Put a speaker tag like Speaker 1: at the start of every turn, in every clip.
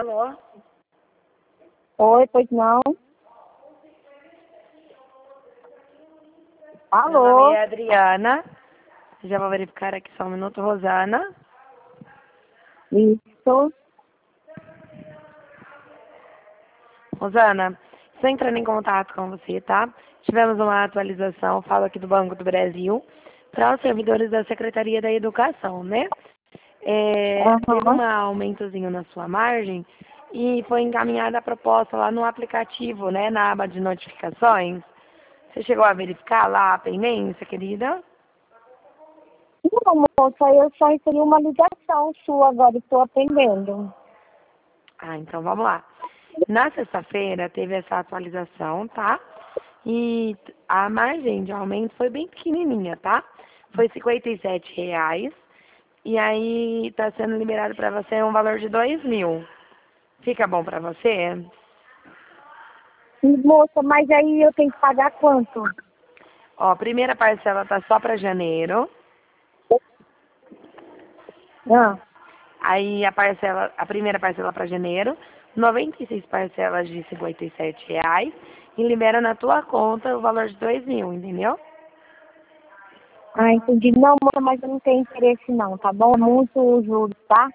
Speaker 1: Alô?
Speaker 2: Oi, pois não?
Speaker 1: Meu
Speaker 2: Alô?
Speaker 1: nome é Adriana. Já vou verificar aqui só um minuto. Rosana.
Speaker 2: Isso.
Speaker 1: Rosana, estou entrando em contato com você, tá? Tivemos uma atualização, falo aqui do Banco do Brasil, para os servidores da Secretaria da Educação, né? Teve
Speaker 2: Aham.
Speaker 1: um aumentozinho na sua margem e foi encaminhada a proposta lá no aplicativo, né? Na aba de notificações. Você chegou a verificar lá a pendência, querida?
Speaker 2: Não, moça, eu só recebi uma ligação sua agora, estou atendendo.
Speaker 1: Ah, então vamos lá. Na sexta-feira teve essa atualização, tá? E a margem de aumento foi bem pequenininha, tá? Foi R$ 57. E aí tá sendo liberado para você um valor de 2.000. Fica bom para você?
Speaker 2: Moça, mas aí eu tenho que pagar quanto?
Speaker 1: Ó, a primeira parcela tá só para janeiro.
Speaker 2: Ah,
Speaker 1: Aí a primeira parcela para janeiro, 96 parcelas de R$ 57 e libera na tua conta o valor de 2.000, entendeu?
Speaker 2: entendi. Não, moça, mas eu não tenho interesse não, tá bom? É muito juros, tá?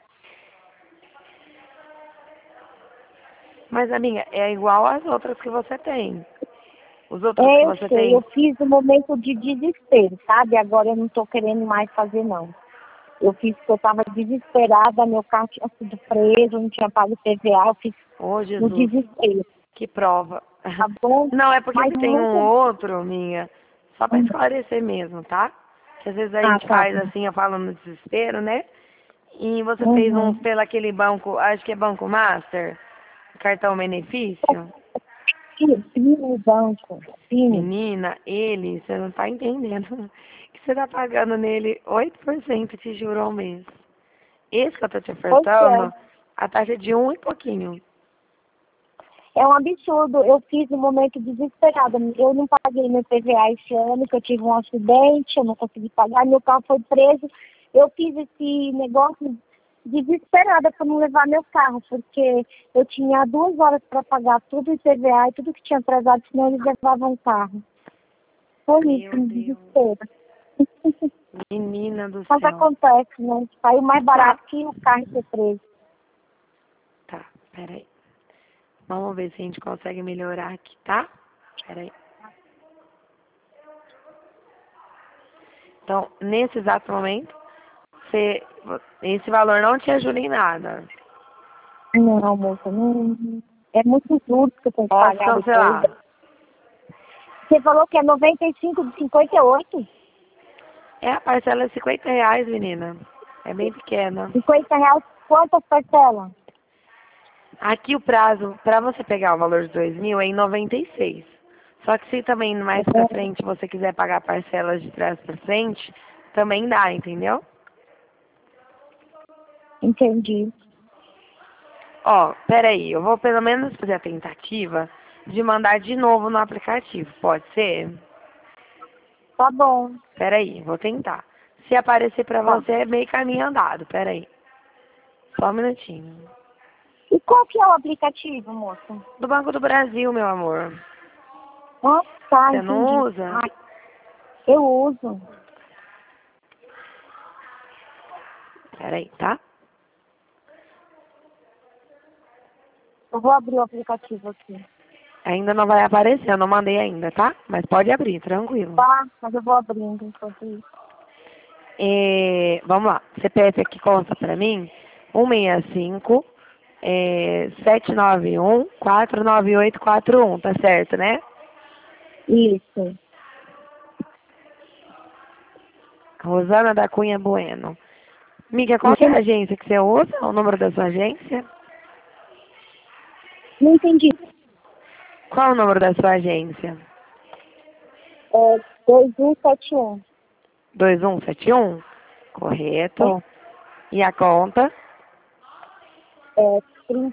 Speaker 1: Mas, amiga, é igual às outras que você tem. Os outros que
Speaker 2: Eu
Speaker 1: você
Speaker 2: sei, eu
Speaker 1: tem.
Speaker 2: fiz um momento de desespero, sabe? Agora eu não tô querendo mais fazer não. Eu fiz porque eu estava desesperada, meu carro tinha sido preso, não tinha pago PVA, eu fiz
Speaker 1: Ô,
Speaker 2: no
Speaker 1: Jesus,
Speaker 2: desespero,
Speaker 1: que prova.
Speaker 2: tá bom?
Speaker 1: Não, é porque
Speaker 2: Mas
Speaker 1: se tem um
Speaker 2: muito.
Speaker 1: outro, minha, só pra esclarecer mesmo, tá? Que às vezes a
Speaker 2: Ah,
Speaker 1: gente
Speaker 2: tá.
Speaker 1: faz assim, eu falo no desespero, né? E você fez uns
Speaker 2: Uhum.
Speaker 1: pelo aquele banco, acho que é Banco Master, cartão benefício.
Speaker 2: Pini no banco, Pini.
Speaker 1: Menina, ele, você não tá entendendo. Que você tá pagando nele 8% de juro ao mês. Esse que eu tô te
Speaker 2: Pois
Speaker 1: ofertando, a taxa é de um e pouquinho.
Speaker 2: é um absurdo. Eu fiz no momento desesperada. Eu não paguei meu PVA esse ano, que eu tive um acidente, eu não consegui pagar, meu carro foi preso. Eu fiz esse negócio desesperada para não levar meu carro, porque eu tinha 2 horas para pagar tudo o PVA e tudo que tinha atrasado, senão eles levavam o carro. Foi isso,
Speaker 1: Meu
Speaker 2: um
Speaker 1: Deus.
Speaker 2: desespero.
Speaker 1: Menina do
Speaker 2: Mas
Speaker 1: céu.
Speaker 2: acontece, né? Saiu mais
Speaker 1: Tá,
Speaker 2: barato que o carro ser preso.
Speaker 1: tá, peraí. Vamos ver se a gente consegue melhorar aqui, tá? Peraí. Então, nesse exato momento, você, esse valor não te ajuda em nada.
Speaker 2: Não, moça, não. É muito duro que eu tenho que
Speaker 1: Posso
Speaker 2: pagar depois.
Speaker 1: cancelar?
Speaker 2: Você falou que é 95 de 58?
Speaker 1: É, a parcela é R$ 50, menina. É bem pequena.
Speaker 2: R$ 50, quantas parcelas?
Speaker 1: Aqui o prazo para você pegar o valor de 2.000 é em 96. Só que se também mais pra frente você quiser pagar parcelas de trás pra frente, também dá, entendeu?
Speaker 2: Entendi.
Speaker 1: Ó, peraí, eu vou pelo menos fazer a tentativa de mandar de novo no aplicativo, pode ser?
Speaker 2: Tá bom.
Speaker 1: Peraí, vou tentar. Se aparecer pra
Speaker 2: Tá.
Speaker 1: você, é meio caminho andado, peraí. Só um minutinho.
Speaker 2: E qual que é o aplicativo, moça?
Speaker 1: Do Banco do Brasil, meu amor.
Speaker 2: Ah, tá,
Speaker 1: Você não
Speaker 2: entendi.
Speaker 1: usa?
Speaker 2: Eu uso.
Speaker 1: Peraí, tá?
Speaker 2: Eu vou abrir o aplicativo aqui.
Speaker 1: Ainda não vai aparecer, eu não mandei ainda, tá? Mas pode abrir, tranquilo.
Speaker 2: Tá, mas eu vou abrindo enquanto isso.
Speaker 1: Vamos lá. CPF aqui consta pra mim 165 791 49841, tá certo, né?
Speaker 2: Isso.
Speaker 1: Rosana da Cunha Bueno. Miga, qual que é a agência que você usa? O número da sua agência?
Speaker 2: Não entendi.
Speaker 1: Qual o número da sua agência?
Speaker 2: É 2171.
Speaker 1: 2171? Correto.
Speaker 2: É,
Speaker 1: E a conta?
Speaker 2: é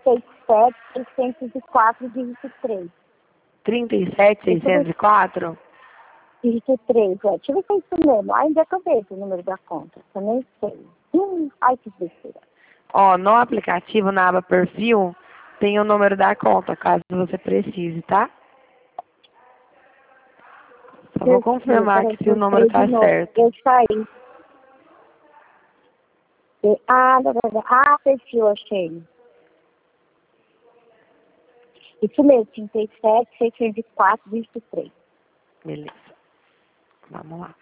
Speaker 2: 37.604, dígito 3.
Speaker 1: 37604?
Speaker 2: Dígito 3, é. Deixa eu ver se é isso mesmo. Ainda é que eu vejo o número da conta. Eu nem sei. Ai, que besteira.
Speaker 1: Ó, no aplicativo, na aba perfil, Tem o número da conta, caso você precise, tá? Só vou confirmar
Speaker 2: Peraí,
Speaker 1: aqui
Speaker 2: que
Speaker 1: se o
Speaker 2: eu
Speaker 1: número
Speaker 2: entrei de
Speaker 1: tá
Speaker 2: novo.
Speaker 1: certo.
Speaker 2: Eu saí. Perfil, achei. Isso mesmo, 37, 604, 23.
Speaker 1: Beleza. Vamos lá.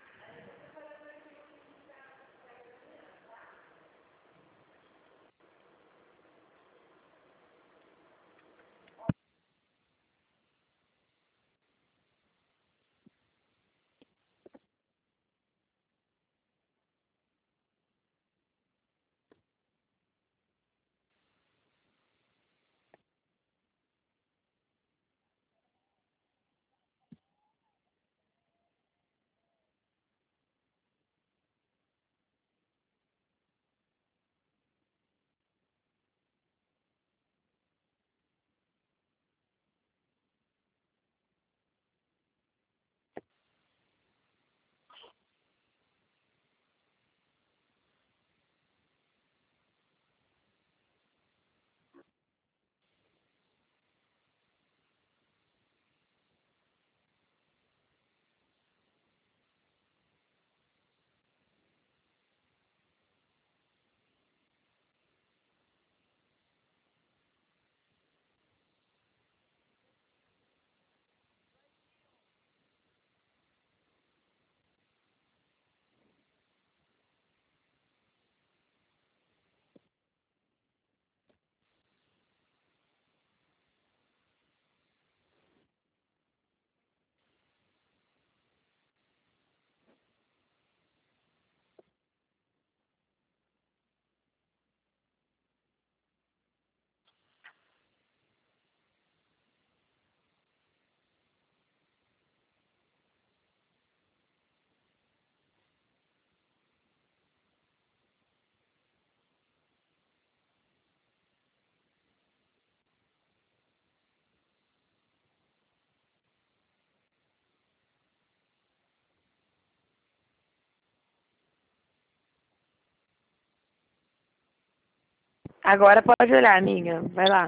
Speaker 1: Agora pode olhar, amiga. Vai lá.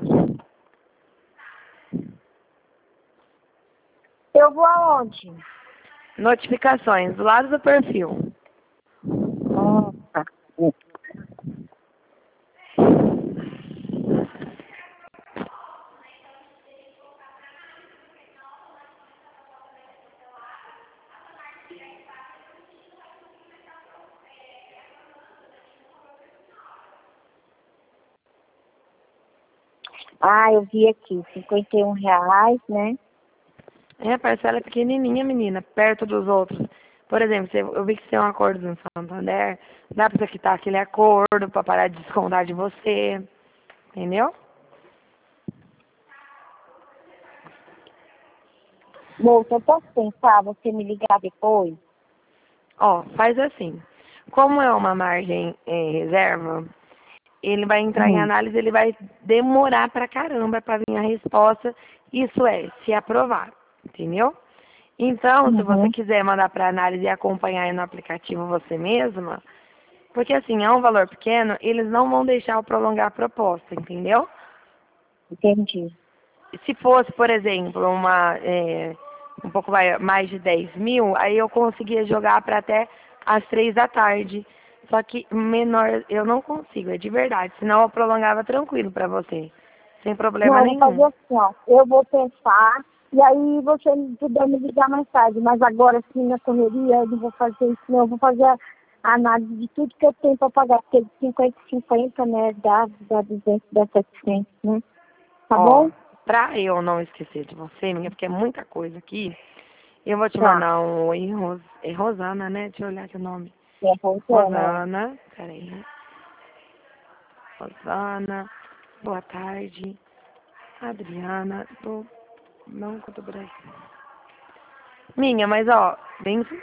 Speaker 2: Eu vou aonde?
Speaker 1: Notificações, do lado do perfil.
Speaker 2: Tá. Eu vi aqui, R$ 51, né?
Speaker 1: É, a parcela é pequenininha, menina, perto dos outros. Por exemplo, eu vi que você tem um acordo no Santander, dá pra você quitar aquele acordo pra parar de descontar de você, entendeu?
Speaker 2: Moça, eu posso pensar, você me ligar depois?
Speaker 1: Ó, faz assim. Como é uma margem reserva, ele vai entrar em
Speaker 2: Uhum.
Speaker 1: análise, ele vai demorar pra caramba pra vir a resposta, isso é, se aprovar, entendeu? Então, se você
Speaker 2: Uhum.
Speaker 1: quiser mandar para análise e acompanhar aí no aplicativo você mesma, porque assim, é um valor pequeno, eles não vão deixar eu prolongar a proposta, entendeu?
Speaker 2: Entendi.
Speaker 1: Se fosse, por exemplo, um pouco mais de 10 mil, aí eu conseguia jogar para até às 3 da tarde. Só que menor eu não consigo, é de verdade. Senão eu prolongava tranquilo para você, sem problema
Speaker 2: Não, eu vou fazer
Speaker 1: nenhum.
Speaker 2: assim, ó. Eu vou pensar e aí você puder me ligar mais tarde. Mas agora, assim, na correria, eu não vou fazer isso, não. Eu vou fazer a análise de tudo que eu tenho para pagar. Porque de 50 e 50, né, dá 200, dá 700, né? Tá
Speaker 1: Ó,
Speaker 2: bom?
Speaker 1: pra eu não esquecer de você, minha, porque é muita coisa aqui, eu vou te
Speaker 2: Tá.
Speaker 1: mandar um oi, Rosana, né? Deixa eu olhar aqui o nome.
Speaker 2: É, Rosana,
Speaker 1: Rosana, peraí. Rosana, boa tarde. Adriana, do Banco do Brasil. Minha, mas ó, bem